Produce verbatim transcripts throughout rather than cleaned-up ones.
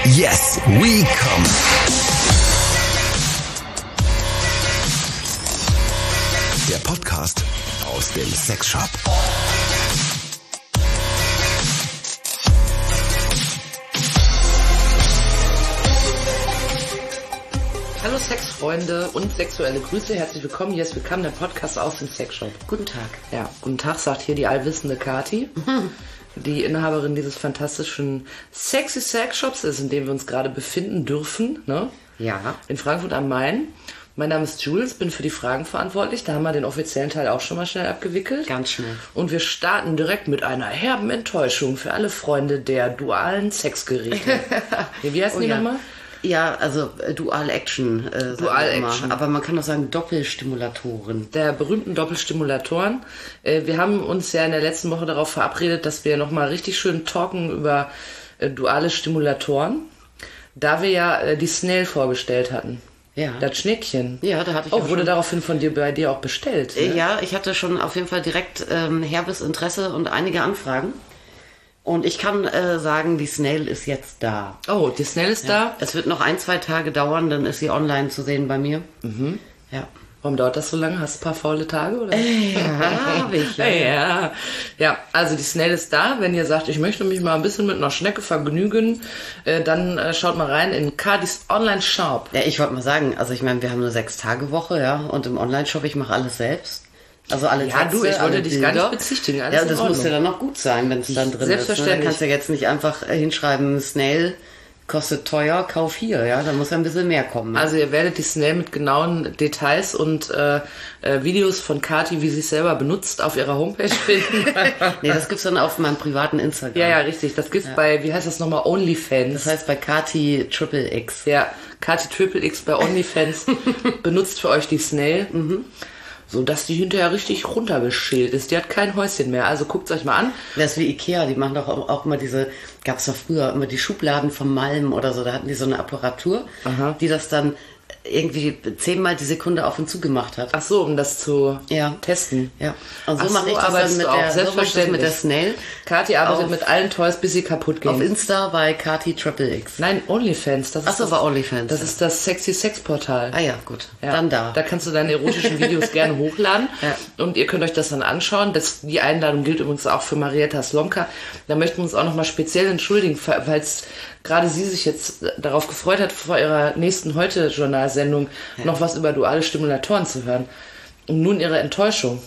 Yes, we come. Der Podcast aus dem Sexshop. Hallo Sexfreunde und sexuelle Grüße, herzlich willkommen. Hier ist Willkommen, der Podcast aus dem Sexshop. Guten Tag. Ja, guten Tag, sagt hier die allwissende Kati, mhm. die Inhaberin dieses fantastischen Sexy Sexshops ist, in dem wir uns gerade befinden dürfen, ne? Ja. In Frankfurt am Main. Mein Name ist Jules, bin für die Fragen verantwortlich. Da haben wir den offiziellen Teil auch schon mal schnell abgewickelt. Ganz schnell. Und wir starten direkt mit einer herben Enttäuschung für alle Freunde der dualen Sexgeräte. Wie heißt oh, die ja. nochmal? Ja, also äh, Dual Action. Äh, Dual Action. Aber man kann auch sagen Doppelstimulatoren. Der berühmten Doppelstimulatoren. Äh, wir haben uns ja in der letzten Woche darauf verabredet, dass wir nochmal richtig schön talken über äh, duale Stimulatoren. Da wir ja äh, die Snail vorgestellt hatten. Ja. Das Schneckchen. Ja, da hatte ich oh, auch wurde schon... daraufhin von dir bei dir auch bestellt. Ne? Ja, ich hatte schon auf jeden Fall direkt ähm, herbes Interesse und einige Anfragen. Und ich kann äh, sagen, die Snail ist jetzt da. Oh, die Snail ist ja. da? Es wird noch ein, zwei Tage dauern, dann ist sie online zu sehen bei mir. Mhm. Ja. Warum dauert das so lange? Hast du ein paar faule Tage? Oder? Ja, habe ich. Ja. ja, ja. Also die Snail ist da. Wenn ihr sagt, ich möchte mich mal ein bisschen mit einer Schnecke vergnügen, äh, dann äh, schaut mal rein in Kadis Online-Shop. Ja, ich wollte mal sagen, also ich meine, wir haben eine Sechs-Tage-Woche, ja, und im Online-Shop, ich mache alles selbst. Also alle Ja, Texte, du, ich wollte dich Bilder. gar nicht bezichtigen. Alles ja, das in Ordnung. muss ja dann noch gut sein, wenn es dann drin Selbstverständlich. ist. Ne? Dann kannst du ja jetzt nicht einfach hinschreiben, Snail kostet teuer, kauf hier, ja, da muss ja ein bisschen mehr kommen. Ne? Also ihr werdet die Snail mit genauen Details und äh, äh, Videos von Kati, wie sie es selber benutzt, auf ihrer Homepage finden. Nee, das gibt's dann auf meinem privaten Instagram. Ja, ja, richtig. Das gibt's ja. bei, wie heißt das nochmal, OnlyFans. Das heißt bei Kati Triple X. Ja, Kati Triple X bei OnlyFans benutzt für euch die Snail. Mhm. So, dass die hinterher richtig runtergeschält ist. Die hat kein Häuschen mehr. Also guckt es euch mal an. Das ist wie Ikea. Die machen doch auch, auch immer diese, gab es doch früher, immer die Schubladen vom Malm oder so. Da hatten die so eine Apparatur, Aha. die das dann irgendwie zehnmal die Sekunde auf und zu gemacht hat. Ach so, um das zu ja. testen. Ja. Und so Ach mache so, ich das dann mit der, selbstverständlich so mit der Snail. Kati arbeitet auf, mit allen Toys, bis sie kaputt gehen. Auf Insta bei Kati Triple X. Nein, OnlyFans. Das ist Ach so, das, bei OnlyFans. Das ist das Sexy Sex Portal. Ah ja, gut. Ja. Dann da. Da kannst du deine erotischen Videos gerne hochladen. Ja. Und ihr könnt euch das dann anschauen. Das, die Einladung gilt übrigens auch für Marietta Slomka. Da möchten wir uns auch nochmal speziell entschuldigen, weil es gerade sie sich jetzt darauf gefreut hat, vor ihrer nächsten Heute-Journalsendung ja. noch was über duale Stimulatoren zu hören. Und nun ihre Enttäuschung.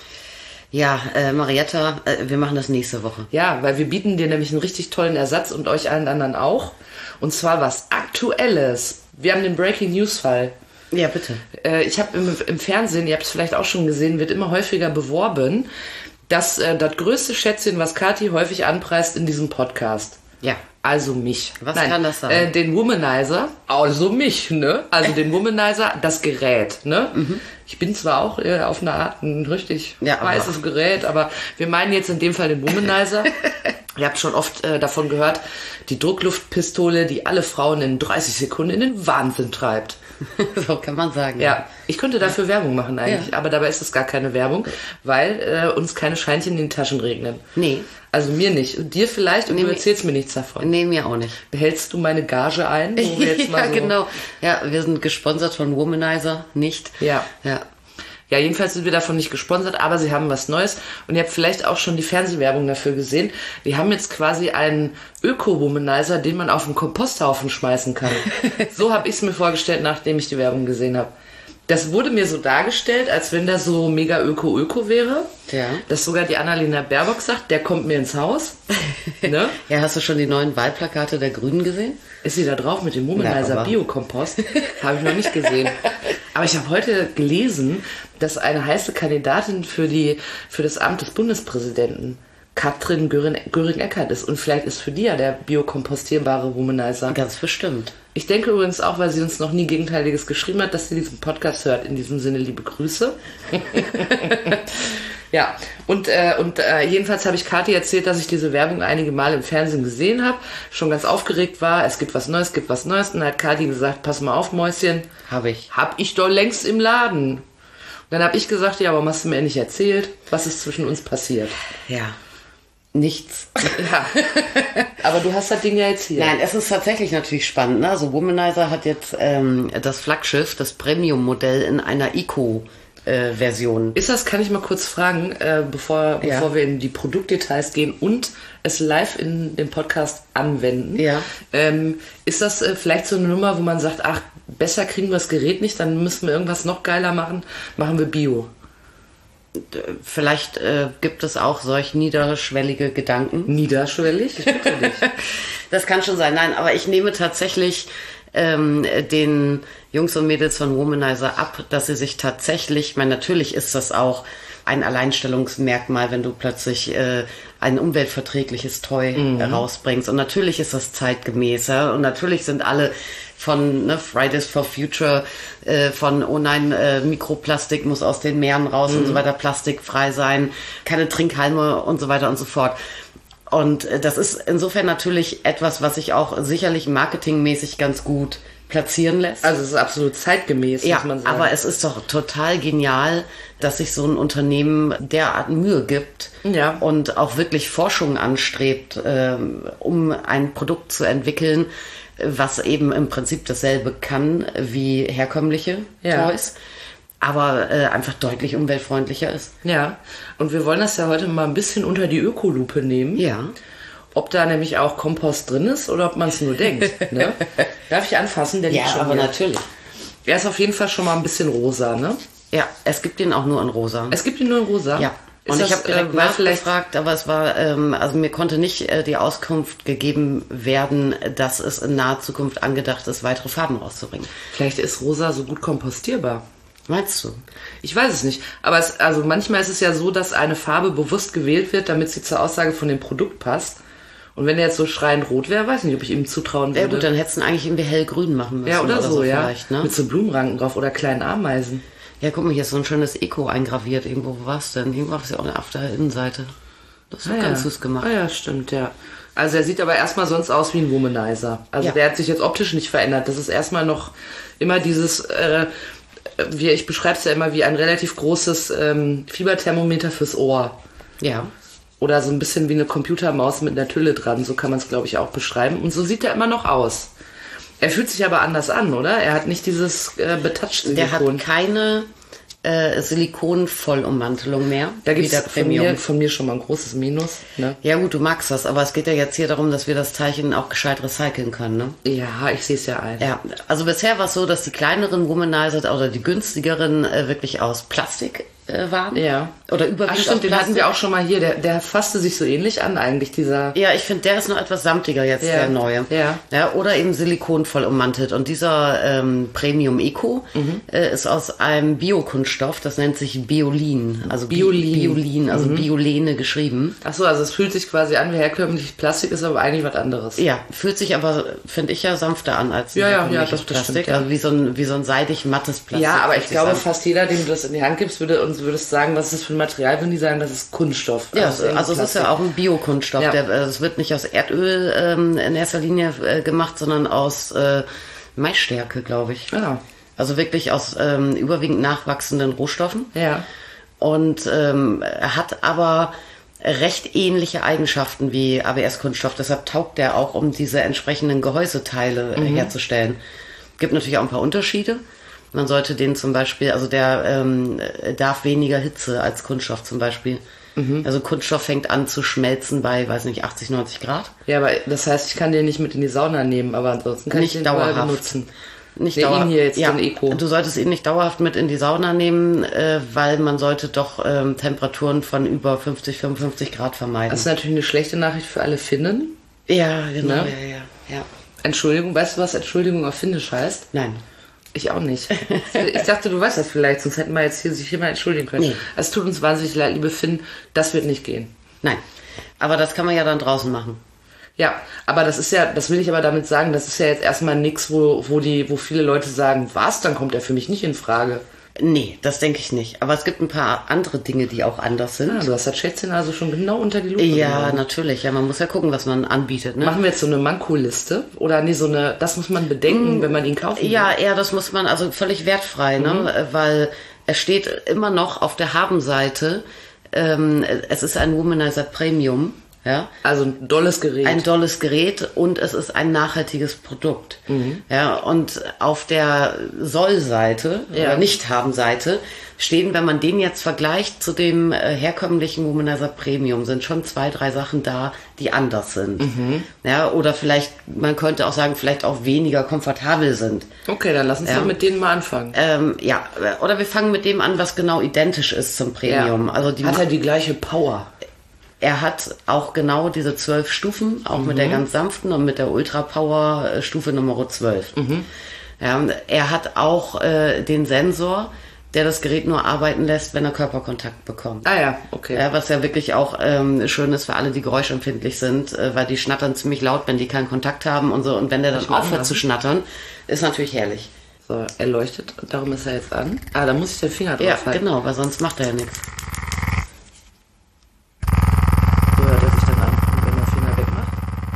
Ja, äh, Marietta, äh, wir machen das nächste Woche. Ja, weil wir bieten dir nämlich einen richtig tollen Ersatz und euch allen anderen auch. Und zwar was Aktuelles. Wir haben den Breaking News-Fall. Ja, bitte. Äh, ich habe im, im Fernsehen, ihr habt es vielleicht auch schon gesehen, wird immer häufiger beworben, dass äh, das größte Schätzchen, was Kati häufig anpreist in diesem Podcast. Ja. Also mich. Was Nein, kann das sein? Äh, den Womanizer, also mich, ne? Also den Womanizer, das Gerät, ne? Mhm. Ich bin zwar auch äh, auf eine Art ein richtig ja, weißes Gerät, aber wir meinen jetzt in dem Fall den Womanizer. Ihr habt schon oft äh, davon gehört, die Druckluftpistole, die alle Frauen in dreißig Sekunden in den Wahnsinn treibt. So kann man sagen. Ja, ich könnte dafür ja. Werbung machen eigentlich, ja. aber dabei ist es gar keine Werbung, weil äh, uns keine Scheinchen in den Taschen regnen. Nee. Also mir nicht. Und dir vielleicht und nee, du erzählst mir nichts davon. Nee, mir auch nicht. Behältst du meine Gage ein? Wo wir jetzt mal ja, so genau. Ja, wir sind gesponsert von Womanizer, nicht? Ja. Ja. Ja, jedenfalls sind wir davon nicht gesponsert, aber sie haben was Neues. Und ihr habt vielleicht auch schon die Fernsehwerbung dafür gesehen. Die haben jetzt quasi einen Öko-Womanizer, den man auf den Komposthaufen schmeißen kann. So habe ich es mir vorgestellt, nachdem ich die Werbung gesehen habe. Das wurde mir so dargestellt, als wenn das so mega Öko-Öko wäre. Ja. Dass sogar die Annalena Baerbock sagt, der kommt mir ins Haus. Ne? Ja, hast du schon die neuen Wahlplakate der Grünen gesehen? Ist sie da drauf mit dem Womanizer Biokompost? Habe ich noch nicht gesehen. Aber ich habe heute gelesen, dass eine heiße Kandidatin für die für das Amt des Bundespräsidenten Katrin Göring-Eckardt ist. Und vielleicht ist für die ja der biokompostierbare Womanizer. Ganz bestimmt. Ich denke übrigens auch, weil sie uns noch nie Gegenteiliges geschrieben hat, dass sie diesen Podcast hört. In diesem Sinne liebe Grüße. Ja, und, äh, und äh, jedenfalls habe ich Kathi erzählt, dass ich diese Werbung einige Mal im Fernsehen gesehen habe, schon ganz aufgeregt war, es gibt was Neues, es gibt was Neues. Und dann hat Kathi gesagt, pass mal auf, Mäuschen. Habe ich. Hab ich doch längst im Laden. Und dann habe ich gesagt, ja, warum hast du mir nicht erzählt, was ist zwischen uns passiert? Ja. Nichts. Ja. Aber du hast das Ding ja jetzt hier. Nein, es ist tatsächlich natürlich spannend. Ne? Also Womanizer hat jetzt ähm, das Flaggschiff, das Premium-Modell in einer Eco-Version. Ist das, kann ich mal kurz fragen, äh, bevor, Ja. bevor wir in die Produktdetails gehen und es live in dem Podcast anwenden. Ja. Ähm, ist das äh, vielleicht so eine Nummer, wo man sagt, ach, besser kriegen wir das Gerät nicht, dann müssen wir irgendwas noch geiler machen, machen wir Bio. Vielleicht äh, gibt es auch solch niederschwellige Gedanken. Niederschwellig? Ich bitte dich. Das kann schon sein. Nein, aber ich nehme tatsächlich ähm, den Jungs und Mädels von Womanizer ab, dass sie sich tatsächlich, ich meine, natürlich ist das auch ein Alleinstellungsmerkmal, wenn du plötzlich äh, ein umweltverträgliches Toy mhm. rausbringst. Und natürlich ist das zeitgemäß. Ja? Und natürlich sind alle von ne, Fridays for Future, äh, von oh nein, äh, Mikroplastik muss aus den Meeren raus mhm. und so weiter, plastikfrei sein, keine Trinkhalme und so weiter und so fort. Und äh, das ist insofern natürlich etwas, was sich auch sicherlich marketingmäßig ganz gut platzieren lässt. Also es ist absolut zeitgemäß, ja, muss man sagen. Aber es ist doch total genial, dass sich so ein Unternehmen derart Mühe gibt ja. und auch wirklich Forschung anstrebt, ähm, um ein Produkt zu entwickeln, was eben im Prinzip dasselbe kann wie herkömmliche ja. Toys, aber äh, einfach deutlich umweltfreundlicher ist. Ja, und wir wollen das ja heute mal ein bisschen unter die Ökolupe nehmen. Ja. Ob da nämlich auch Kompost drin ist oder ob man es nur denkt. Ne? Darf ich anfassen? Der liegt Ja, schon aber hier. natürlich. Er ist auf jeden Fall schon mal ein bisschen rosa, ne? Ja, es gibt ihn auch nur in rosa. Es gibt ihn nur in rosa? Ja. Ist Und das, ich habe direkt äh, weil vielleicht nachgefragt, aber es war, ähm, also mir konnte nicht äh, die Auskunft gegeben werden, dass es in naher Zukunft angedacht ist, weitere Farben rauszubringen. Vielleicht ist rosa so gut kompostierbar. Meinst du? Ich weiß es nicht. Aber es, also manchmal ist es ja so, dass eine Farbe bewusst gewählt wird, damit sie zur Aussage von dem Produkt passt. Und wenn er jetzt so schreiend rot wäre, weiß nicht, ob ich ihm zutrauen würde. Ja gut, dann hättest du ihn eigentlich irgendwie hellgrün machen müssen. Ja, oder, oder so, so ja. vielleicht, ne? Mit so Blumenranken drauf oder kleinen Ameisen. Ja, guck mal, hier ist so ein schönes Eco eingraviert. Irgendwo, wo war's denn? Irgendwo war es ja auch auf der Innenseite. Das ist doch Ah, ganz ja. süß gemacht. Ah ja, stimmt, ja. Also er sieht aber erstmal sonst aus wie ein Womanizer. Also Ja. der hat sich jetzt optisch nicht verändert. Das ist erstmal noch immer dieses, äh, wie ich beschreibe es ja immer wie ein relativ großes ähm, Fieberthermometer fürs Ohr. Ja. Oder so ein bisschen wie eine Computermaus mit einer Tülle dran. So kann man es, glaube ich, auch beschreiben. Und so sieht er immer noch aus. Er fühlt sich aber anders an, oder? Er hat nicht dieses äh, Betouched-Silikon. Der hat keine äh, Silikon-Vollummantelung mehr. Da wie gibt es der von Premium. mir, von mir schon mal ein großes Minus. Ne? Ja gut, du magst das, aber es geht ja jetzt hier darum, dass wir das Teilchen auch gescheit recyceln können, ne? Ja, ich sehe es ja ein. Ja, also bisher war es so, dass die kleineren Womanizer oder die günstigeren äh, wirklich aus Plastik äh, waren. Ja. Oder Ach überwiegend aus stimmt, den Plastik. hatten wir auch schon mal hier. Der, der fasste sich so ähnlich an eigentlich, dieser... Ja, ich finde, der ist noch etwas samtiger jetzt, Ja. der neue. Ja. Ja. Oder eben Silikon voll ummantelt. Und dieser ähm, Premium Eco Mhm. äh, ist aus einem Biokunststoff, das nennt sich Biolin. Also Bi- Biolin. Biolin, also Biolene geschrieben. Ach so, also es fühlt sich quasi an wie herkömmliches Plastik, ist aber eigentlich was anderes. Ja, fühlt sich aber, finde ich, ja sanfter an als ein Ja, ja, ja, herkömmliches das- das Plastik. stimmt, ja. Also wie so ein, wie so ein seidig mattes Plastik. Ja, aber fühlt ich sich glaube, an. fast jeder, dem du das in die Hand gibst, würde uns würdest sagen, was ist das für ein Material, würden die sagen, das ist Kunststoff. Ja, aus also, also es ist Plastik. ja auch ein Biokunststoff. Ja. Der, äh, es wird nicht aus Erdöl ähm, in erster Linie äh, gemacht, sondern aus äh, Maisstärke, glaube ich. Ja. Also wirklich aus ähm, überwiegend nachwachsenden Rohstoffen. Ja. Und ähm, er hat aber recht ähnliche Eigenschaften wie A B S-Kunststoff. Deshalb taugt der auch, um diese entsprechenden Gehäuseteile Mhm. äh, herzustellen. Gibt natürlich auch ein paar Unterschiede. Man sollte den zum Beispiel, also der ähm, darf weniger Hitze als Kunststoff zum Beispiel. Mhm. Also Kunststoff fängt an zu schmelzen bei, weiß nicht, achtzig, neunzig Grad. Ja, aber das heißt, ich kann den nicht mit in die Sauna nehmen, aber ansonsten kann Nicht ich den vorher dauerhaft. benutzen. Nicht Nee, ihn dauerhaft. hier jetzt, ja, den Eco. Du solltest ihn nicht dauerhaft mit in die Sauna nehmen, äh, weil man sollte doch ähm, Temperaturen von über fünfzig, fünfundfünfzig Grad vermeiden. Das ist natürlich eine schlechte Nachricht für alle Finnen. ja, genau, Ne? ja, ja, ja. Entschuldigung, weißt du, was Entschuldigung auf Finnisch heißt? Nein. Ich auch nicht. Ich dachte, du weißt das vielleicht, sonst hätten wir jetzt hier sich hier mal entschuldigen können. Nee. Es tut uns wahnsinnig leid, liebe Finn, das wird nicht gehen. Nein. Aber das kann man ja dann draußen machen. Ja, aber das ist ja, das will ich aber damit sagen, das ist ja jetzt erstmal nichts, wo, wo die, wo viele Leute sagen, was, dann kommt er für mich nicht in Frage. Nee, das denke ich nicht. Aber es gibt ein paar andere Dinge, die auch anders sind. Ah, du hast das Schätzchen also schon genau unter die Lupe Ja, genommen. natürlich. Ja, man muss ja gucken, was man anbietet. Ne? Machen wir jetzt so eine Manko-Liste? Oder nee, so eine, das muss man bedenken, wenn man ihn kaufen will. Ja, eher, das muss man, also völlig wertfrei, ne? Weil es steht immer noch auf der Habenseite, ähm, es ist ein Womanizer Premium. Ja? Also ein dolles Gerät. Ein dolles Gerät und es ist ein nachhaltiges Produkt. Mhm. Ja, und auf der Soll-Seite Ja. oder Nicht-Haben-Seite stehen, wenn man den jetzt vergleicht zu dem äh, herkömmlichen Womanizer Premium, sind schon zwei, drei Sachen da, die anders sind. Mhm. Ja, oder vielleicht, man könnte auch sagen, vielleicht auch weniger komfortabel sind. Okay, dann lass uns Ja. doch mit denen mal anfangen. Ähm, ja, oder wir fangen mit dem an, was genau identisch ist zum Premium. Ja. Also die Hat er die gleiche Power? Er hat auch genau diese zwölf Stufen, auch mhm. mit der ganz sanften und mit der Ultra Power äh, Stufe Nummer zwölf. Mhm. Ja, er hat auch äh, den Sensor, der das Gerät nur arbeiten lässt, wenn er Körperkontakt bekommt. Ah ja, okay. Ja, was ja wirklich auch ähm, schön ist für alle, die geräuschempfindlich sind, äh, weil die schnattern ziemlich laut, wenn die keinen Kontakt haben und so. Und wenn der dann aufhört zu schnattern, ist natürlich herrlich. So, er leuchtet und darum ist er jetzt an. Ah, da muss ich den Finger drauf Ja, halten. genau, weil sonst macht er ja nichts. So hört er sich dann an, wenn der Finger wegmacht.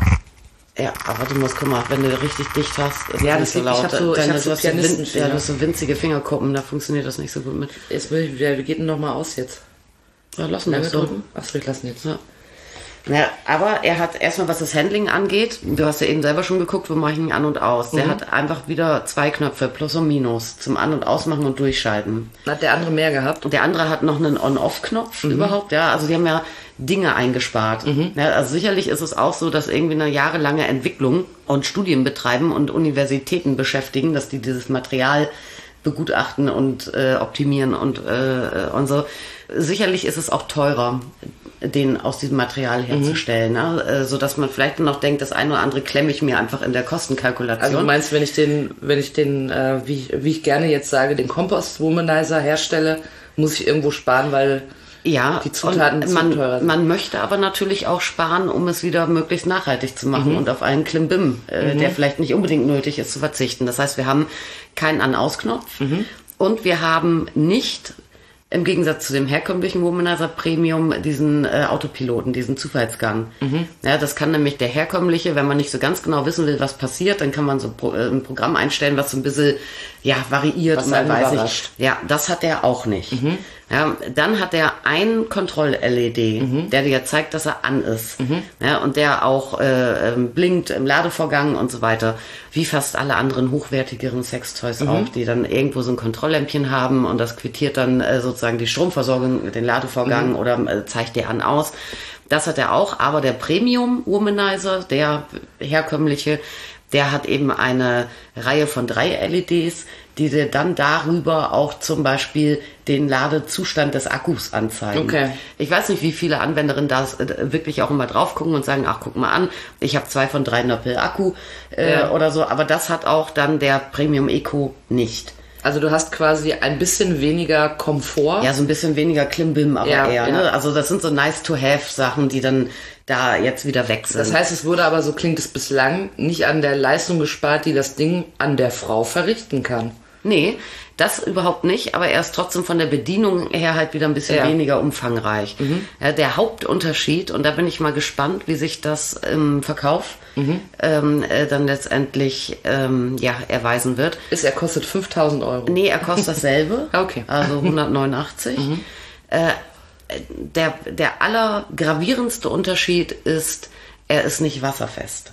Ja, aber du musst, guck mal, wenn du richtig dicht hast, ist Ja, das nicht das so liegt- ich laut. hab so- ich Deine- hab so du hast so win- Pianistenfinger. ja, du hast so winzige Fingerkuppen, da funktioniert das nicht so gut mit. Jetzt will ich, wie geht denn nochmal aus jetzt? Ja, lassen wir Lange das so. drücken? Achso, ich lasse ihn jetzt. Ja. Ja, aber er hat erstmal, was das Handling angeht, du hast ja eben selber schon geguckt, wo mache ich ihn an und aus. Der Mhm. hat einfach wieder zwei Knöpfe, Plus und Minus, zum An- und Ausmachen und Durchschalten. Hat der andere mehr gehabt? Und der andere hat noch einen On-Off-Knopf Mhm. überhaupt, ja. Also die haben ja Dinge eingespart. Ja, also sicherlich ist es auch so, dass irgendwie eine jahrelange Entwicklung und Studien betreiben und Universitäten beschäftigen, dass die dieses Material begutachten und äh, optimieren und, äh, und so. Sicherlich ist es auch teurer, den aus diesem Material herzustellen, ne? äh, so dass man vielleicht noch denkt, das eine oder andere klemme ich mir einfach in der Kostenkalkulation. Also du meinst, wenn ich den, wenn ich den, äh, wie, ich, wie ich gerne jetzt sage, den Compost Womanizer herstelle, muss ich irgendwo sparen, weil ja, die Zutaten und zu man, teuer sind. man möchte aber natürlich auch sparen, um es wieder möglichst nachhaltig zu machen Mhm. und auf einen Klimbim, äh, der vielleicht nicht unbedingt nötig ist, zu verzichten. Das heißt, wir haben keinen An-Aus-Knopf Mhm. und wir haben nicht, im Gegensatz zu dem herkömmlichen Womanizer Premium, diesen äh, Autopiloten, diesen Zufallsgang. Mhm. Ja, das kann nämlich der herkömmliche, wenn man nicht so ganz genau wissen will, was passiert, dann kann man so pro, äh, ein Programm einstellen, was so ein bisschen ja, variiert. Was und dann einen weiß überrascht. ich, ja, das hat er auch nicht. Mhm. Ja, dann hat er einen Kontroll-L E D, Mhm. der dir zeigt, dass er an ist. Ja, und der auch äh, ähm, blinkt im Ladevorgang und so weiter. Wie fast alle anderen hochwertigeren Sextoys Mhm. auch, die dann irgendwo so ein Kontrolllämpchen haben und das quittiert dann äh, sozusagen die Stromversorgung, den Ladevorgang Mhm. oder äh, zeigt dir an aus. Das hat er auch, aber der Premium Womanizer, der herkömmliche, der hat eben eine Reihe von drei L E Ds, die dir dann darüber auch zum Beispiel den Ladezustand des Akkus anzeigen. Okay. Ich weiß nicht, wie viele Anwenderinnen da äh, wirklich auch immer drauf gucken und sagen, ach, guck mal an, ich habe zwei von drei Nöppel Akku äh, Ja. oder so, aber das hat auch dann der Premium Eco nicht. Also du hast quasi ein bisschen weniger Komfort. Ja, so ein bisschen weniger Klimbim, aber Ja, eher. ja. Ne? Also das sind so nice-to-have-Sachen, die dann da jetzt wieder weg sind. Das heißt, es wurde aber, so klingt es bislang, nicht an der Leistung gespart, die das Ding an der Frau verrichten kann. Nee, das überhaupt nicht, aber er ist trotzdem von der Bedienung her halt wieder ein bisschen Ja. weniger umfangreich. Ja, der Hauptunterschied, und da bin ich mal gespannt, wie sich das im Verkauf ähm, äh, dann letztendlich ähm, ja, erweisen wird. Ist, er kostet fünftausend Euro. Nee, er kostet dasselbe, Okay. also hundertneunundachtzig. Äh, der, der allergravierendste Unterschied ist, er ist nicht wasserfest.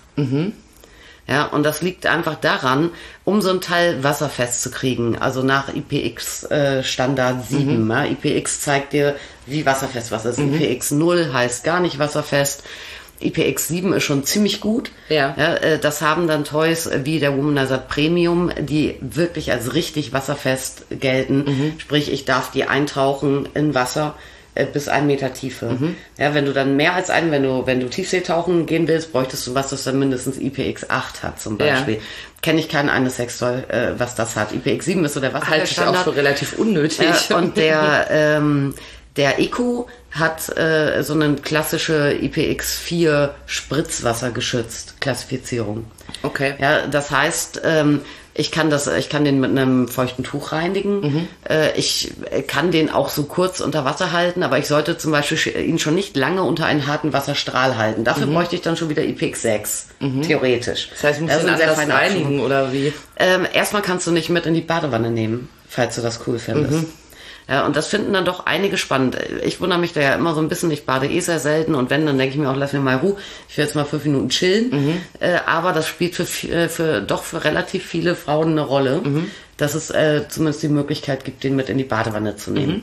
Ja, und das liegt einfach daran, um so ein Teil wasserfest zu kriegen, also nach I P X äh, Standard sieben. Ja, I P X zeigt dir, wie wasserfest was ist. I P X null heißt gar nicht wasserfest. I P X sieben ist schon ziemlich gut. Ja. Ja, äh, das haben dann Toys wie der Womanizer Premium, die wirklich als richtig wasserfest gelten. Sprich, ich darf die eintauchen in Wasser äh, bis einen Meter Tiefe. Ja, wenn du dann mehr als einen, wenn du, wenn du Tiefseetauchen gehen willst, bräuchtest du was, das dann mindestens I P X acht hat zum Beispiel. Ja. Kenne ich kein eines Sextoy, äh, was das hat. I P X sieben ist so der Halte ich auch Wasserfeststandard. für relativ unnötig. Ja, und der, ähm, der Eco hat äh, so eine klassische I P X vier Spritzwasser geschützt Klassifizierung. Okay. Ja, das heißt, ähm, ich kann das, ich kann den mit einem feuchten Tuch reinigen. Äh, ich kann den auch so kurz unter Wasser halten, aber ich sollte zum Beispiel sch- ihn schon nicht lange unter einen harten Wasserstrahl halten. Dafür bräuchte ich dann schon wieder I P X sechs, theoretisch. Das heißt, du musst Das ihn sind sehr anders feine reinigen, oder wie? ähm, erstmal kannst du nicht mit in die Badewanne nehmen, falls du das cool findest. Ja, und das finden dann doch einige spannend. Ich wundere mich da ja immer so ein bisschen, ich bade eh sehr selten und wenn, dann denke ich mir auch, lass mir mal Ruhe, ich will jetzt mal fünf Minuten chillen. Mhm. Äh, aber das spielt für, für doch für relativ viele Frauen eine Rolle, mhm. dass es äh, zumindest die Möglichkeit gibt, den mit in die Badewanne zu nehmen. Mhm.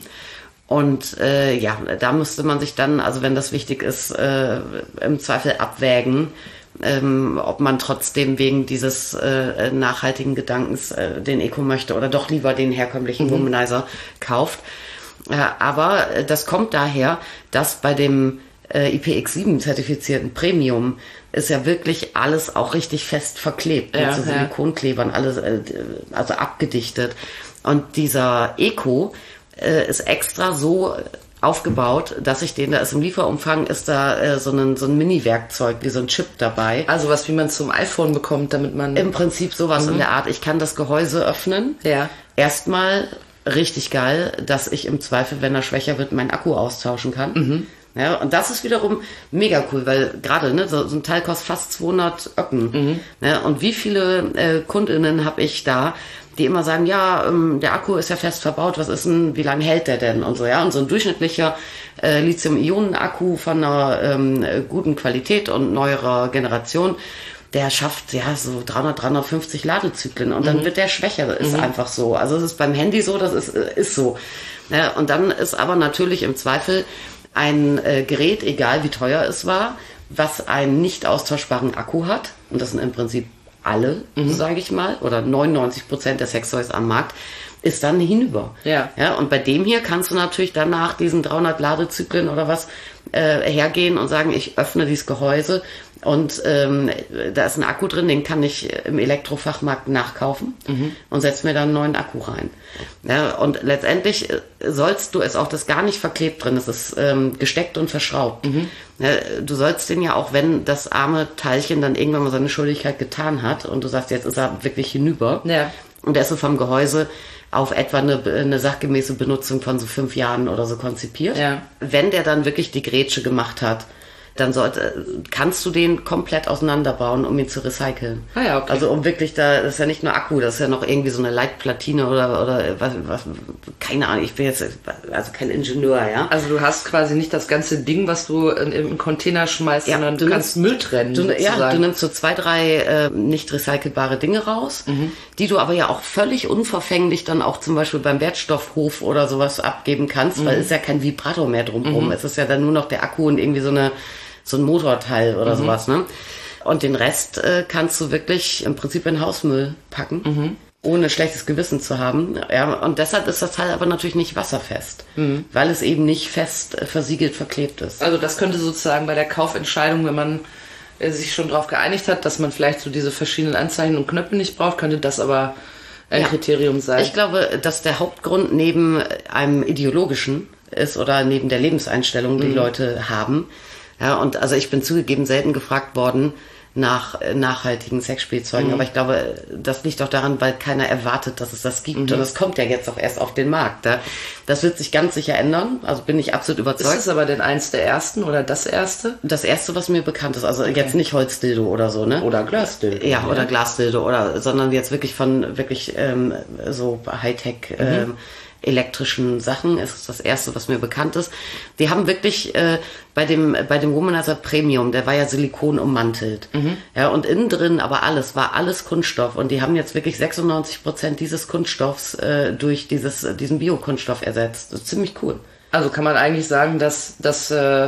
Und äh, ja, da müsste man sich dann, also wenn das wichtig ist, äh, im Zweifel abwägen, ähm, ob man trotzdem wegen dieses äh, nachhaltigen Gedankens äh, den Eco möchte oder doch lieber den herkömmlichen mhm. Womanizer kauft. Äh, aber das kommt daher, dass bei dem äh, I P X sieben zertifizierten Premium ist ja wirklich alles auch richtig fest verklebt, ja, mit so Silikonklebern, alles äh, also abgedichtet. Und dieser Eco äh, ist extra so aufgebaut, dass ich den, da ist im Lieferumfang, ist da äh, so ein, so ein Mini-Werkzeug, wie so ein Chip dabei. Also was, wie man zum iPhone bekommt, damit man... Im Prinzip sowas mhm. in der Art. Ich kann das Gehäuse öffnen. Ja. Erstmal richtig geil, dass ich im Zweifel, wenn er schwächer wird, meinen Akku austauschen kann. Mhm. Ja, und das ist wiederum mega cool, weil gerade ne, so, so ein Teil kostet fast zweihundert Öcken. Mhm. Ja, und wie viele äh, KundInnen habe ich da, die immer sagen, ja, ähm, der Akku ist ja fest verbaut, was ist denn, wie lange hält der denn und so, ja, und so ein durchschnittlicher äh, Lithium-Ionen-Akku von einer ähm, guten Qualität und neuerer Generation, der schafft ja so dreihundert, dreihundertfünfzig Ladezyklen und dann mhm. wird der schwächer, das ist mhm. einfach so. Also es ist beim Handy so, das ist, ist so. Ja, und dann ist aber natürlich im Zweifel ein äh, Gerät, egal wie teuer es war, was einen nicht austauschbaren Akku hat, und das sind im Prinzip alle, mhm. sage ich mal, oder neunundneunzig Prozent der Sextoys am Markt, ist dann hinüber. Ja. Ja, und bei dem hier kannst du natürlich dann nach diesen dreihundert Ladezyklen oder was äh, hergehen und sagen, ich öffne dieses Gehäuse und ähm, da ist ein Akku drin, den kann ich im Elektrofachmarkt nachkaufen mhm. und setze mir dann einen neuen Akku rein. Ja, und letztendlich sollst du es auch, das gar nicht verklebt drin, das ist ähm, gesteckt und verschraubt. Mhm. Ja, du sollst den ja auch, wenn das arme Teilchen dann irgendwann mal seine Schuldigkeit getan hat und du sagst, jetzt ist er wirklich hinüber ja. und der ist so vom Gehäuse auf etwa eine, eine sachgemäße Benutzung von so fünf Jahren oder so konzipiert. Ja. Wenn der dann wirklich die Grätsche gemacht hat, dann sollte, kannst du den komplett auseinanderbauen, um ihn zu recyceln. Ah ja, okay. Also um wirklich, da das ist ja nicht nur Akku, das ist ja noch irgendwie so eine Leitplatine oder oder was, was keine Ahnung, ich bin jetzt also kein Ingenieur, ja. Also du hast quasi nicht das ganze Ding, was du in, im Container schmeißt, ja, sondern du, du kannst nimmst, Müll trennen. Du, ja, du nimmst so zwei, drei äh, nicht recycelbare Dinge raus, mhm. die du aber ja auch völlig unverfänglich dann auch zum Beispiel beim Wertstoffhof oder sowas abgeben kannst, mhm. weil es ist ja kein Vibrator mehr drumherum. Mhm. Es ist ja dann nur noch der Akku und irgendwie so eine so ein Motorteil oder mhm. sowas, ne? Und den Rest äh, kannst du wirklich im Prinzip in Hausmüll packen, mhm. ohne schlechtes Gewissen zu haben. Ja, und deshalb ist das Teil aber natürlich nicht wasserfest, mhm. weil es eben nicht fest äh, versiegelt verklebt ist. Also das könnte sozusagen bei der Kaufentscheidung, wenn man äh, sich schon darauf geeinigt hat, dass man vielleicht so diese verschiedenen Anzeichen und Knöpfe nicht braucht, könnte das aber ein ja. Kriterium sein. Ich glaube, dass der Hauptgrund neben einem ideologischen ist oder neben der Lebenseinstellung, die mhm. Leute haben. Ja, und also ich bin zugegeben selten gefragt worden nach nachhaltigen Sexspielzeugen, mhm. aber ich glaube, das liegt auch daran, weil keiner erwartet, dass es das gibt. Mhm. Und das kommt ja jetzt auch erst auf den Markt. Ja. Das wird sich ganz sicher ändern, also bin ich absolut überzeugt. Ist es aber denn eins der ersten oder das erste? Das erste, was mir bekannt ist, also okay. jetzt nicht Holzdildo oder so, ne? Oder Glasdildo. Ja, ja, oder Glasdildo, oder, sondern jetzt wirklich von wirklich ähm, so Hightech mhm. ähm, elektrischen Sachen. Es ist das erste, was mir bekannt ist. Die haben wirklich äh, bei dem bei dem Womanizer Premium, der war ja Silikon ummantelt. Mhm. Ja, und innen drin aber alles, war alles Kunststoff. Und die haben jetzt wirklich sechsundneunzig Prozent dieses Kunststoffs äh, durch dieses diesen Biokunststoff ersetzt. Das ist ziemlich cool. Also kann man eigentlich sagen, dass das äh,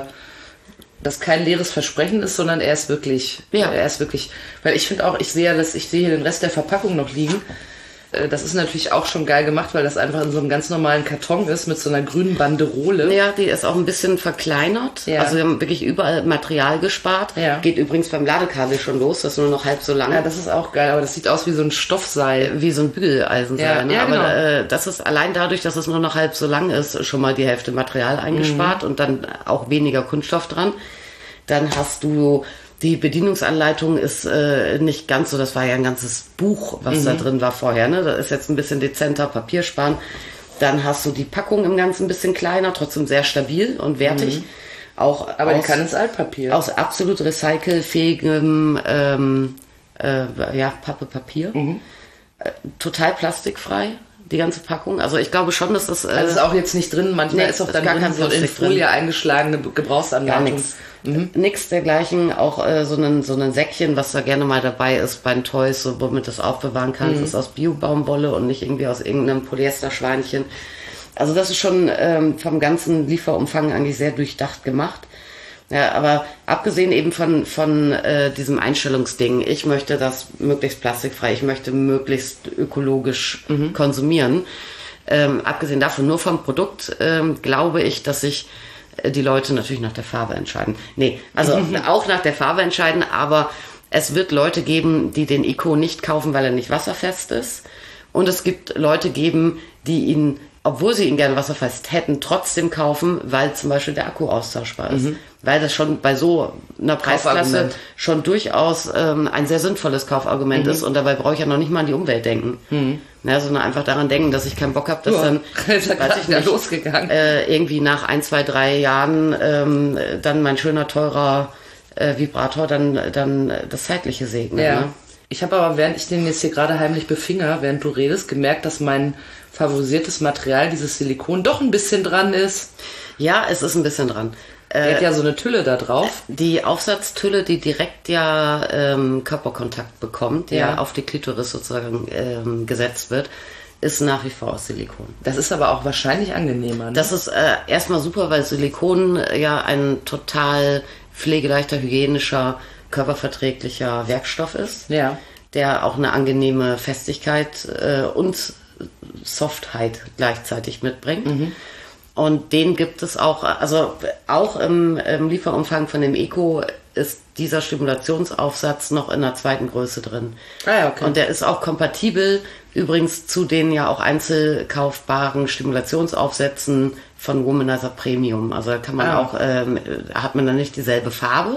das kein leeres Versprechen ist, sondern er ist wirklich, ja. er ist wirklich, weil ich finde auch, ich sehe ja, dass ich sehe hier den Rest der Verpackung noch liegen. Das ist natürlich auch schon geil gemacht, weil das einfach in so einem ganz normalen Karton ist mit so einer grünen Banderole. Ja, die ist auch ein bisschen verkleinert. Ja. Also wir haben wirklich überall Material gespart. Ja. Geht übrigens beim Ladekabel schon los, das ist nur noch halb so lang. Ja, das ist auch geil, aber das sieht aus wie so ein Stoffseil. Wie so ein Bügeleisenseil. Ja, ne? Ja, genau. Aber äh, das ist allein dadurch, dass es nur noch halb so lang ist, schon mal die Hälfte Material eingespart mhm. und dann auch weniger Kunststoff dran. Dann hast du... Die Bedienungsanleitung ist äh, nicht ganz so, das war ja ein ganzes Buch, was mhm. da drin war vorher. Ne? Das ist jetzt ein bisschen dezenter, Papier sparen. Dann hast du die Packung im Ganzen ein bisschen kleiner, trotzdem sehr stabil und wertig. Mhm. Auch Aber aus, die kann ins Altpapier. Aus absolut recycelfähigem ähm, äh, ja, Pappe, Papier. Mhm. Äh, total plastikfrei. die ganze Packung. Also ich glaube schon, dass das... Äh, also ist auch jetzt nicht drin, manchmal nee, ist auch ist dann gar drin kein so in Plastik Folie drin. eingeschlagene Gebrauchsanleitung. Gar nichts. Mhm. Nichts dergleichen, auch äh, so ein so ein Säckchen, was da gerne mal dabei ist bei den Toys, so, womit du es aufbewahren kannst, mhm. ist aus Bio-Baumwolle und nicht irgendwie aus irgendeinem Polyester-Schweinchen. Also das ist schon ähm, vom ganzen Lieferumfang eigentlich sehr durchdacht gemacht. Ja, aber abgesehen eben von von äh, diesem Einstellungsding, ich möchte das möglichst plastikfrei, ich möchte möglichst ökologisch mhm. konsumieren. Ähm, abgesehen davon, nur vom Produkt, ähm, glaube ich, dass sich die Leute natürlich nach der Farbe entscheiden. Nee, also mhm. auch nach der Farbe entscheiden, aber es wird Leute geben, die den Eco nicht kaufen, weil er nicht wasserfest ist. Und es gibt Leute geben, die ihn, obwohl sie ihn gerne wasserfest hätten, trotzdem kaufen, weil zum Beispiel der Akku austauschbar ist. Mhm. Weil das schon bei so einer Preisklasse schon durchaus ähm, ein sehr sinnvolles Kaufargument mhm. ist. Und dabei brauche ich ja noch nicht mal an die Umwelt denken. Mhm. Ja, sondern einfach daran denken, dass ich keinen Bock habe, dass ja, dann, weiß ich nicht, losgegangen. Äh, irgendwie nach ein, zwei, drei Jahren ähm, dann mein schöner, teurer äh, Vibrator dann, dann das Zeitliche segnet. Ja. Ne? Ich habe aber, während ich den jetzt hier gerade heimlich befinger, während du redest, gemerkt, dass mein favorisiertes Material, dieses Silikon, doch ein bisschen dran ist. Ja, es ist ein bisschen dran. Er hat ja so eine Tülle da drauf. Die Aufsatztülle, die direkt ja ähm, Körperkontakt bekommt, der ja. auf die Klitoris sozusagen ähm, gesetzt wird, ist nach wie vor aus Silikon. Das ist aber auch wahrscheinlich angenehmer. Ne? Das ist äh, erstmal super, weil Silikon ja ein total pflegeleichter, hygienischer, körperverträglicher Werkstoff ist, ja. der auch eine angenehme Festigkeit äh, und Softheit gleichzeitig mitbringt. Mhm. Und den gibt es auch, also auch im, im Lieferumfang von dem Eco ist dieser Stimulationsaufsatz noch in der zweiten Größe drin. Ah ja, okay. Und der ist auch kompatibel, übrigens zu den ja auch einzelkaufbaren Stimulationsaufsätzen von Womanizer Premium. Also da kann man ah. auch, ähm, hat man dann nicht dieselbe Farbe,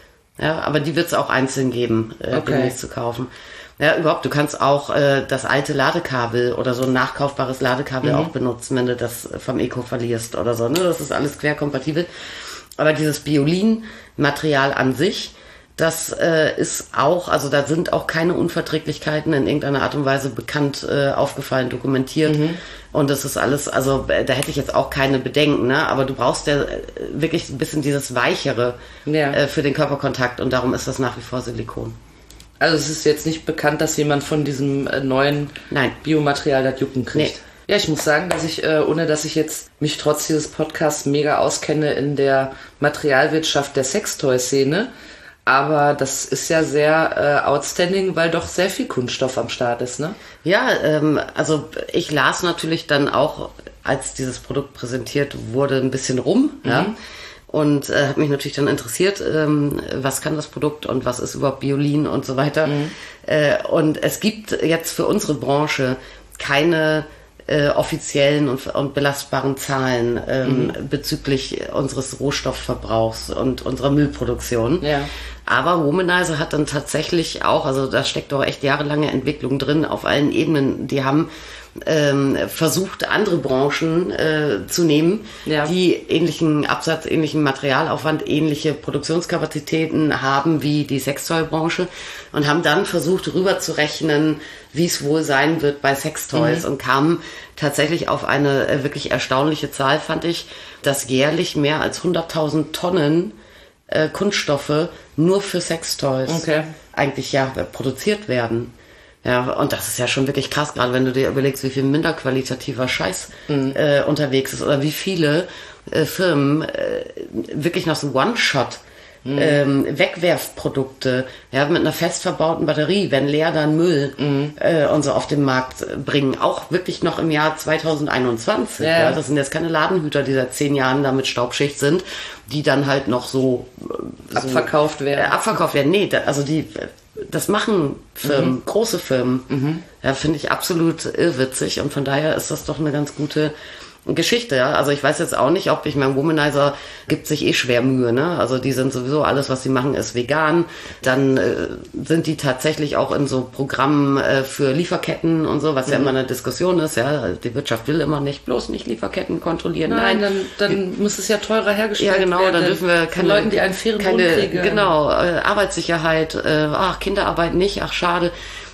ja, aber die wird es auch einzeln geben, äh, okay. demnächst zu kaufen. Ja, überhaupt, du kannst auch äh, das alte Ladekabel oder so ein nachkaufbares Ladekabel mhm. auch benutzen, wenn du das vom Eco verlierst oder so. Ne? Das ist alles querkompatibel. Aber dieses Biolin-Material an sich, das äh, ist auch, also da sind auch keine Unverträglichkeiten in irgendeiner Art und Weise bekannt, äh, aufgefallen, dokumentiert. Mhm. Und das ist alles, also da hätte ich jetzt auch keine Bedenken, ne? Aber du brauchst ja wirklich ein bisschen dieses Weichere ja. äh, für den Körperkontakt und darum ist das nach wie vor Silikon. Also es ist jetzt nicht bekannt, dass jemand von diesem äh, neuen Nein. Biomaterial das Jucken kriegt. Nee. Ja, ich muss sagen, dass ich, äh, ohne dass ich jetzt mich trotz dieses Podcasts mega auskenne in der Materialwirtschaft der Sextoy-Szene, aber das ist ja sehr äh, outstanding, weil doch sehr viel Kunststoff am Start ist, ne? Ja, ähm, also ich las natürlich dann auch, als dieses Produkt präsentiert wurde, ein bisschen rum, mhm. ja. Und äh, habe mich natürlich dann interessiert, ähm, was kann das Produkt und was ist überhaupt Biolin und so weiter. Mhm. Äh, und es gibt jetzt für unsere Branche keine äh, offiziellen und, und belastbaren Zahlen ähm, mhm. bezüglich unseres Rohstoffverbrauchs und unserer Müllproduktion. Ja. Aber Womanizer hat dann tatsächlich auch, also da steckt doch echt jahrelange Entwicklung drin auf allen Ebenen. Die haben ähm, versucht, andere Branchen äh, zu nehmen, ja. die ähnlichen Absatz, ähnlichen Materialaufwand, ähnliche Produktionskapazitäten haben wie die Sextoy-Branche und haben dann versucht, rüberzurechnen, wie es wohl sein wird bei Sextoys mhm. und kamen tatsächlich auf eine äh, wirklich erstaunliche Zahl, fand ich, dass jährlich mehr als hunderttausend Tonnen äh, Kunststoffe nur für Sextoys okay. eigentlich ja produziert werden. Ja, und das ist ja schon wirklich krass, gerade wenn du dir überlegst, wie viel minderqualitativer Scheiß mhm. äh, unterwegs ist oder wie viele äh, Firmen äh, wirklich noch so One-Shot mhm. ähm, Wegwerfprodukte, ja, mit einer fest verbauten Batterie, wenn leer, dann Müll mhm. äh, und so auf den Markt bringen. Auch wirklich noch im Jahr zweitausendeinundzwanzig. Ja. Ja, das sind jetzt keine Ladenhüter, die seit zehn Jahren da mit Staubschicht sind, die dann halt noch so, so abverkauft werden. Äh, abverkauft werden. Nee, da, also die... Das machen Firmen, mhm. große Firmen. Mhm. Ja, finde ich absolut irrwitzig und von daher ist das doch eine ganz gute Geschichte. Ja? Also ich weiß jetzt auch nicht, ob ich mein Womanizer gibt sich eh schwer Mühe. Ne? Also die sind sowieso, alles was sie machen ist vegan. Dann äh, sind die tatsächlich auch in so Programmen äh, für Lieferketten und so, was mhm. ja immer eine Diskussion ist. Ja, die Wirtschaft will immer nicht, bloß nicht Lieferketten kontrollieren. Nein, Nein dann, dann wir, muss es ja teurer hergestellt werden. Ja genau, werden. dann dürfen wir keine Leuten, die einen fairen keine, Lohn kriegen. Genau, äh, Arbeitssicherheit, äh, ach Kinderarbeit nicht, ach schade.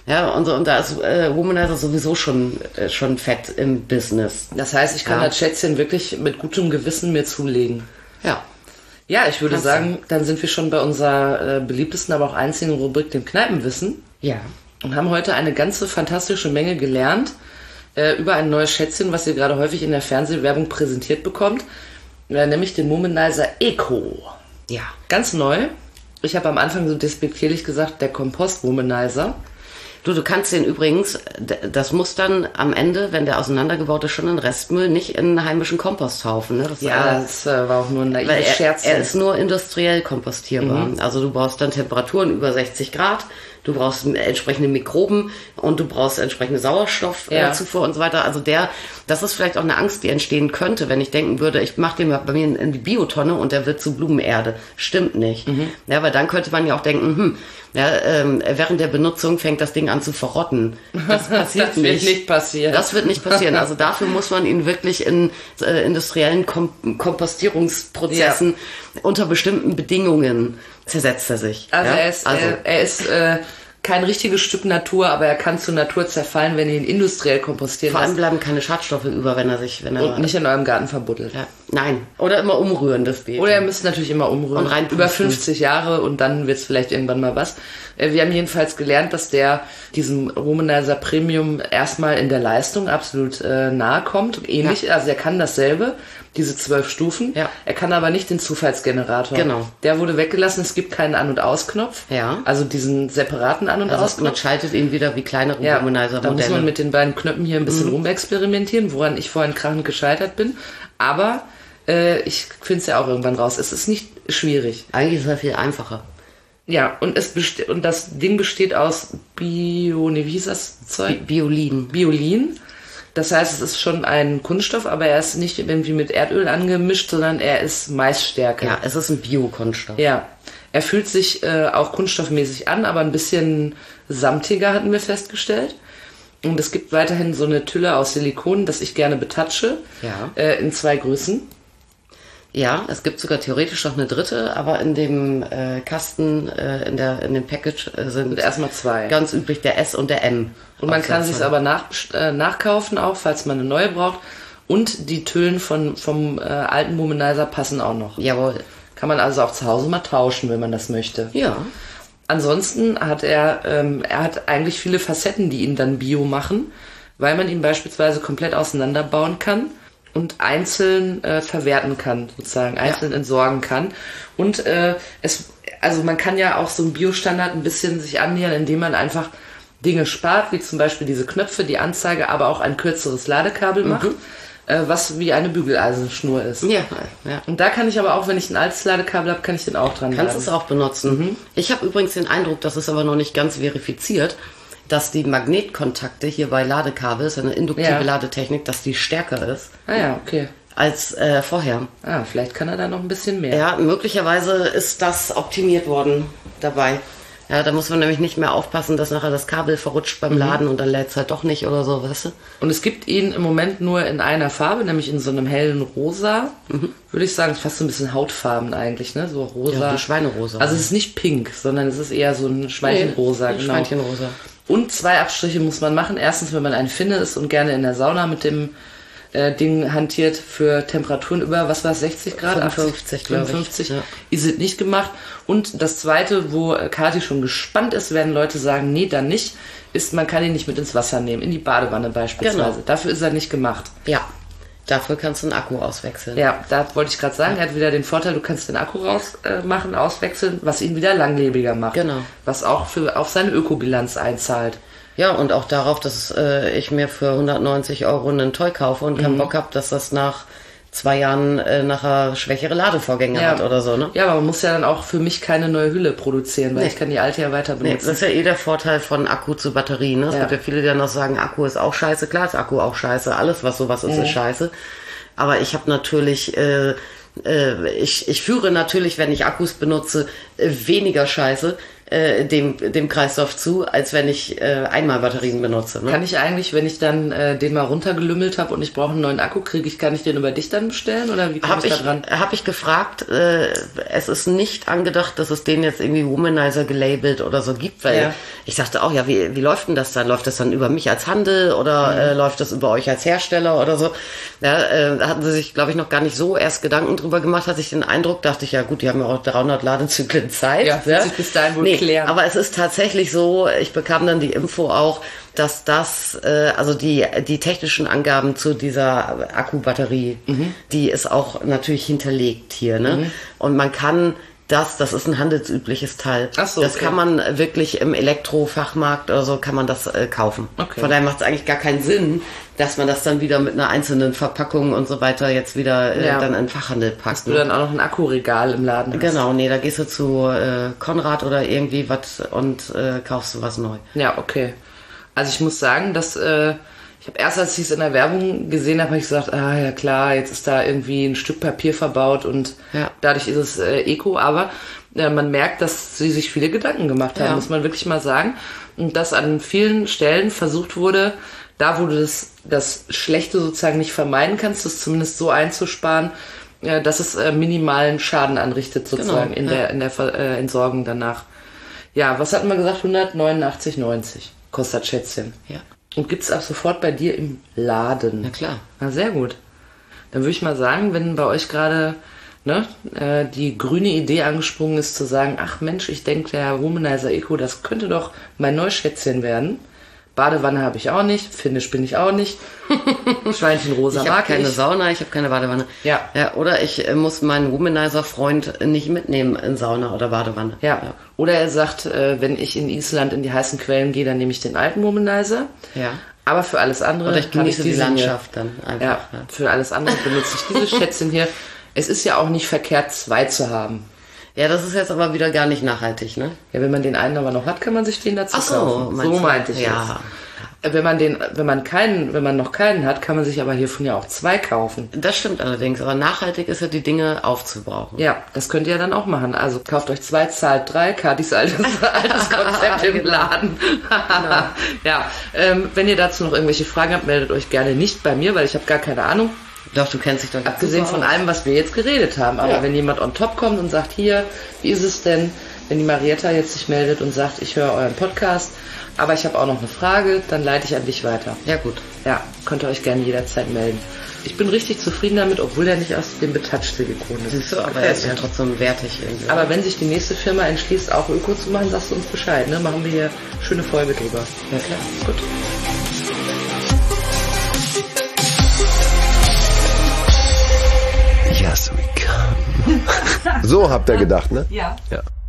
Ja, und, so, und da ist äh, Womanizer sowieso schon, äh, schon fett im Business. Das heißt, ich kann Ja. das Schätzchen wirklich mit gutem Gewissen mir zulegen. Ja. Ja, ich würde Kannst du. sagen, dann sind wir schon bei unserer äh, beliebtesten, aber auch einzigen Rubrik, dem Kneipenwissen. Ja. Und haben heute eine ganze fantastische Menge gelernt äh, über ein neues Schätzchen, was ihr gerade häufig in der Fernsehwerbung präsentiert bekommt, äh, nämlich den Womanizer Eco. Ja. Ganz neu. Ich habe am Anfang so despektierlich gesagt, der Kompost-Womanizer. Du, du kannst den übrigens, d- das muss dann am Ende, wenn der auseinandergebaut ist, schon in Restmüll, nicht in einen heimischen Komposthaufen. Ne? Das Ja, äh, das äh, war auch nur ein weil naives er, Scherzchen. er ist nur industriell kompostierbar. Also du brauchst dann Temperaturen über sechzig Grad, du brauchst entsprechende Mikroben und du brauchst entsprechende Sauerstoffzufuhr Ja. äh, Zufuhr und so weiter. Also der, das ist vielleicht auch eine Angst, die entstehen könnte, wenn ich denken würde, ich mache den mal bei mir in, in die Biotonne und der wird zu Blumenerde. Stimmt nicht. Ja, weil dann könnte man ja auch denken, hm, ja, ähm, während der Benutzung fängt das Ding an zu verrotten. Das passiert Das wird nicht. nicht passieren. Das wird nicht passieren. Also dafür muss man ihn wirklich in äh, industriellen Kom Kompostierungsprozessen unter bestimmten Bedingungen zersetzt er sich. Also ja? er ist, also, er, er ist äh, kein richtiges Stück Natur, aber er kann zur Natur zerfallen, wenn ihr ihn industriell kompostieren vor allem lasst bleiben keine Schadstoffe über, wenn er sich, wenn er und nicht in eurem Garten verbuddelt. ja, nein, oder immer umrühren, das geht. Oder ihr müsst natürlich immer umrühren. Und reinpusten. Über fünfzig Jahre und dann wird es vielleicht irgendwann mal was. Äh, Wir haben jedenfalls gelernt, dass der diesem Womanizer Premium erstmal in der Leistung absolut äh, nahe kommt. Ähnlich, Ja. also er kann dasselbe, diese zwölf Stufen. Ja. Er kann aber nicht den Zufallsgenerator. Genau. Der wurde weggelassen. Es gibt keinen An- und Ausknopf. Ja. Also diesen separaten An- und also Ausknopf. man schaltet ihn wieder wie kleinere Ja, da muss Womanizer-Modelle. man mit den beiden Knöpfen hier ein bisschen rumexperimentieren, woran ich vorhin krachend gescheitert bin. Aber äh, ich finde es ja auch irgendwann raus. Es ist nicht schwierig. Eigentlich ist er viel einfacher. Ja, und es beste- und das Ding besteht aus Bio, nee, wie hieß das Zeug? Bi- Biolin. Biolin. Das heißt, es ist schon ein Kunststoff, aber er ist nicht irgendwie mit Erdöl angemischt, sondern er ist Maisstärke. Ja, es ist ein Biokunststoff. Ja. Er fühlt sich äh, auch kunststoffmäßig an, aber ein bisschen samtiger, hatten wir festgestellt. Und es gibt weiterhin so eine Tülle aus Silikon, das ich gerne betatsche. Ja. Äh, in zwei Größen. Ja, es gibt sogar theoretisch noch eine dritte, aber in dem äh, Kasten, äh, in der in dem Package äh, sind Und erstmal zwei. ganz üblich der S und der M. Und man kann Aufsatz. sich aber nach, äh, nachkaufen auch, falls man eine neue braucht. Und die Tüllen von, vom äh, alten Womanizer passen auch noch. Jawohl. Kann man also auch zu Hause mal tauschen, wenn man das möchte. Ja. Ansonsten hat er, ähm, er hat eigentlich viele Facetten, die ihn dann bio machen, weil man ihn beispielsweise komplett auseinanderbauen kann und einzeln äh, verwerten kann, sozusagen, einzeln Ja. entsorgen kann. Und äh, es, also man kann ja auch so einen Biostandard ein bisschen sich annähern, indem man einfach Dinge spart, wie zum Beispiel diese Knöpfe, die Anzeige, aber auch ein kürzeres Ladekabel macht, äh, was wie eine Bügeleisenschnur ist. Ja, ja. Und da kann ich aber auch, wenn ich ein altes Ladekabel habe, kann ich den auch dran Kannst laden. es auch benutzen. Ich habe übrigens den Eindruck, das ist aber noch nicht ganz verifiziert, dass die Magnetkontakte hier bei Ladekabel, ist eine induktive Ja. Ladetechnik, dass die stärker ist Ah ja, okay. als äh, vorher. Ah, vielleicht kann er da noch ein bisschen mehr. Ja, möglicherweise ist das optimiert worden dabei. Ja, da muss man nämlich nicht mehr aufpassen, dass nachher das Kabel verrutscht beim Laden und dann lädt es halt doch nicht oder so, weißt du? Und es gibt ihn im Moment nur in einer Farbe, nämlich in so einem hellen Rosa. Würde ich sagen, ist fast so ein bisschen Hautfarben eigentlich, ne? So rosa. Ja, die Schweinerosa. Also es ist nicht pink, sondern es ist eher so ein Schweinchenrosa, Nee, genau. Schweinchenrosa. Und zwei Abstriche muss man machen. Erstens, wenn man ein Finne ist und gerne in der Sauna mit dem äh, Ding hantiert für Temperaturen über, was war es, sechzig Grad? fünfundfünfzig, glaube ich. fünfundfünfzig, Ja. ist es nicht gemacht. Und das zweite, wo äh, Kathi schon gespannt ist, werden Leute sagen, nee, dann nicht, ist, man kann ihn nicht mit ins Wasser nehmen, in die Badewanne beispielsweise. Genau. Dafür ist er nicht gemacht. Ja, dafür kannst du einen Akku auswechseln. Ja, da wollte ich gerade sagen, er hat wieder den Vorteil, du kannst den Akku raus äh, machen, auswechseln, was ihn wieder langlebiger macht. Genau. Was auch für, auf seine Ökobilanz einzahlt. Ja, und auch darauf, dass äh, ich mir für hundertneunzig Euro einen Toy kaufe und keinen Bock habe, dass das nach zwei Jahren äh, nachher schwächere Ladevorgänge hat oder so, ne? Ja, aber man muss ja dann auch für mich keine neue Hülle produzieren, weil Nee. ich kann die alte ja weiter Nee, benutzen. das ist ja eh der Vorteil von Akku zu Batterie, ne? Es Ja. gibt ja viele, die dann noch sagen, Akku ist auch scheiße. Klar ist Akku auch scheiße. Alles, was sowas ist, ist scheiße. Aber ich habe natürlich... Äh, äh, ich, ich führe natürlich, wenn ich Akkus benutze, äh, weniger Scheiße, äh, dem, dem Kreislauf zu, als wenn ich äh, Einmalbatterien benutze. Ne? Kann ich eigentlich, wenn ich dann äh, den mal runtergelümmelt habe und ich brauche einen neuen Akku, kriege ich, kann ich den über dich dann bestellen oder wie komme Hab ich da ich, dran? Habe ich gefragt, äh, es ist nicht angedacht, dass es den jetzt irgendwie Womanizer gelabelt oder so gibt, weil Ja. ich dachte auch, ja, wie, wie läuft denn das dann? Läuft das dann über mich als Handel oder mhm. äh, läuft das über euch als Hersteller oder so? Ja, äh, da hatten sie sich, glaube ich, noch gar nicht so erst Gedanken drüber gemacht, hatte ich den Eindruck, dachte ich, ja gut, die haben ja auch dreihundert Ladezyklen Zeit. Ja, wird sich bis dahin wohl nee, klären. Aber es ist tatsächlich so, ich bekam dann die Info auch, dass das, äh, also die, die technischen Angaben zu dieser Akkubatterie, mhm. die ist auch natürlich hinterlegt hier, ne? Mhm. Und man kann das, das ist ein handelsübliches Teil. Ach so, das okay. kann man wirklich im Elektrofachmarkt oder so, kann man das äh, kaufen. Okay. Von daher macht es eigentlich gar keinen Sinn, dass man das dann wieder mit einer einzelnen Verpackung und so weiter jetzt wieder äh, Ja. dann in den Fachhandel packt. Dass du dann auch noch ein Akkuregal im Laden hast. Genau, nee, da gehst du zu äh, Konrad oder irgendwie was und äh, kaufst du was neu. Ja, okay. Also ich muss sagen, dass äh, ich habe erst, als ich es in der Werbung gesehen habe, habe ich gesagt, ah ja klar, jetzt ist da irgendwie ein Stück Papier verbaut und Ja. dadurch ist es äh, Eco, aber äh, man merkt, dass sie sich viele Gedanken gemacht haben, Ja. muss man wirklich mal sagen. Und dass an vielen Stellen versucht wurde, da wo du das, das Schlechte sozusagen nicht vermeiden kannst, das zumindest so einzusparen, äh, dass es äh, minimalen Schaden anrichtet sozusagen Genau, in ja. der in der Ver- äh, Entsorgung danach. Ja, was hatten wir gesagt? hundertneunundachtzig neunzig kostet das Schätzchen. Ja. Und gibt's auch sofort bei dir im Laden? Na klar. Na, sehr gut. Dann würde ich mal sagen, wenn bei euch gerade ne, äh, die grüne Idee angesprungen ist, zu sagen, ach Mensch, ich denke, der Womanizer Eco, das könnte doch mein neues Schätzchen werden. Badewanne habe ich auch nicht, Finnisch bin ich auch nicht. Schweinchen rosa Ich habe mag keine ich. Sauna, ich habe keine Badewanne. Ja. ja. Oder ich äh, muss meinen Womanizer-Freund nicht mitnehmen in Sauna oder Badewanne. Ja. Oder er sagt, äh, wenn ich in Island in die heißen Quellen gehe, dann nehme ich den alten Womanizer. Ja. Aber für alles andere Oder ich habe genieße die diesen hier. Landschaft dann einfach. Ja, Ja. für alles andere benutze ich dieses Schätzchen hier. Es ist ja auch nicht verkehrt, zwei zu haben. Ja, das ist jetzt aber wieder gar nicht nachhaltig, ne? Ja, wenn man den einen aber noch hat, kann man sich den dazu Ach so, kaufen. meinst So du? meinte ich Ja. es. Wenn man den, wenn man keinen, wenn man noch keinen hat, kann man sich aber hiervon ja auch zwei kaufen. Das stimmt allerdings, aber nachhaltig ist ja, die Dinge aufzubrauchen. Ja, das könnt ihr ja dann auch machen. Also kauft euch zwei, zahlt drei, Katis altes, altes Konzept im Genau. Laden. Ja, ähm, wenn ihr dazu noch irgendwelche Fragen habt, meldet euch gerne nicht bei mir, weil ich habe gar keine Ahnung. Doch, du kennst dich doch. Abgesehen von allem, was wir jetzt geredet haben. Aber Ja. wenn jemand on top kommt und sagt, hier, wie ist es denn, wenn die Marietta jetzt sich meldet und sagt, ich höre euren Podcast, aber ich habe auch noch eine Frage, dann leite ich an dich weiter. Ja, gut. Ja, könnt ihr euch gerne jederzeit melden. Ich bin richtig zufrieden damit, obwohl der nicht aus dem Betouch-Silikon ist. Siehst du, aber er ist ja trotzdem wertig irgendwie. Aber wenn sich die nächste Firma entschließt, auch Öko zu machen, sagst du uns Bescheid, ne? Machen wir hier schöne Folge drüber. ja, klar. Gut. Yes, we come. So habt ihr gedacht, ne? Ja. Ja.